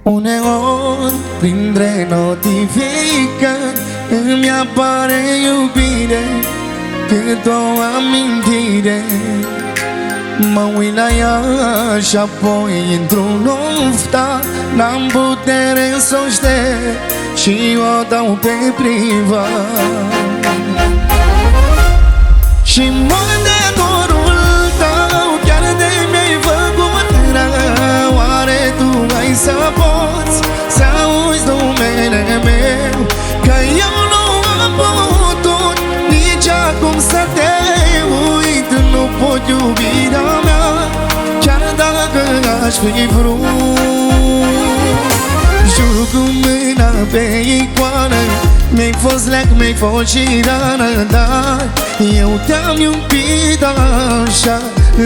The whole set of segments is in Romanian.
Uneori, printre notificări, îmi apare iubire, cât o amintire. Mă uit la ea și apoi intr-un ofta, n-am putere să o șterg și o dau pe privat. Și mor de dorul tău, chiar de mi-ai făcut rău. Oare tu ai să poți să auzi numele meu? Că eu nu am putut nici acum să te uit. Nu pot iubirea mea, chiar dacă aș fi vrut. Jur cu mâna pe icoană, mi-ai fost leac, mi-ai fost și rană, dar eu te-am iubit așa.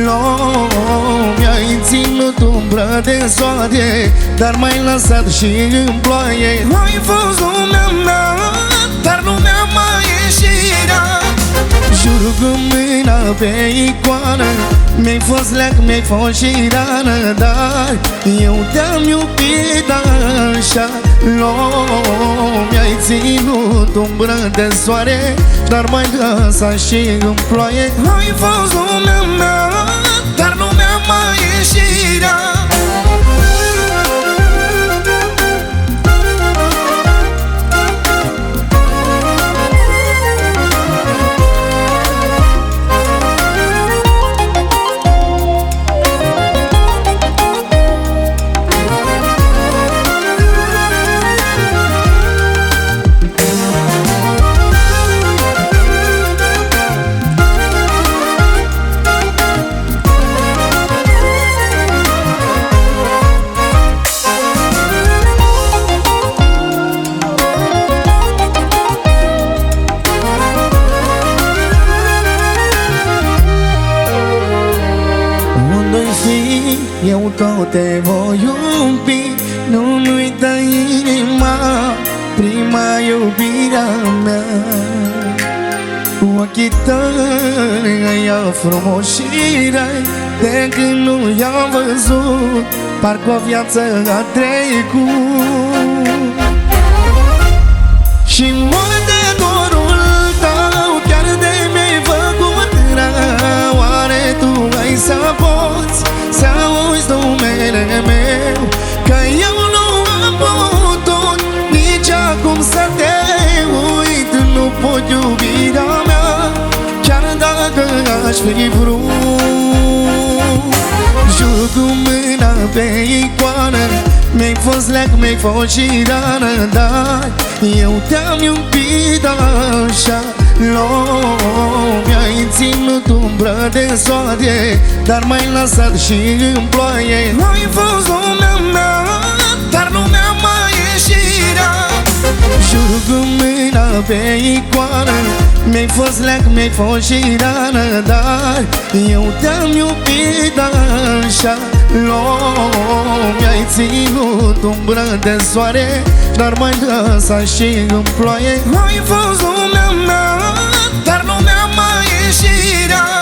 Mi-ai ținut umbră de soare, dar m-ai lăsat și în ploaie. Ai fost lumea mea, dar lumea mai ieșirea. Jur cu mâna pe icoană, mi-ai fost leac, mi-ai fost și rană, dar eu te-am iubit așa. Mi-ai ținut umbră de soare, dar m-ai lăsat și în ploaie. Ai fost lumea mea, dar lumea mai ieșirea. Eu tot te voi iubi, nu-mi uită inima, prima iubirea mea. Ochii tăi au frumos și rai, de când nu i-am văzut, parcă o viață a trecut. Și mor de dorul tău, chiar de mi-ai făcut rău. Oare tu ai să poți să auzi numele meu? Că eu nu am putut nici acum să te uit. Nu pot iubirea mea, chiar dacă aș fi vrut. Jur cu mâna pe icoană, mi-ai fost leac, mi-ai fost și rană, dar eu te-am iubit așa. Mi-ai ținut umbră de soare, dar m-ai lăsat și în ploaie. Ai fost lumea mea, dar lumea mai ieșirea. Jur cu mâna pe icoană, mi-ai fost leac, mi-ai fost și rană, dar eu te-am iubit așa. Mi-ai ținut umbră de soare, dar m-ai lăsat și în ploaie. Ai fost lumea mea, dar lumea mai ieșirea.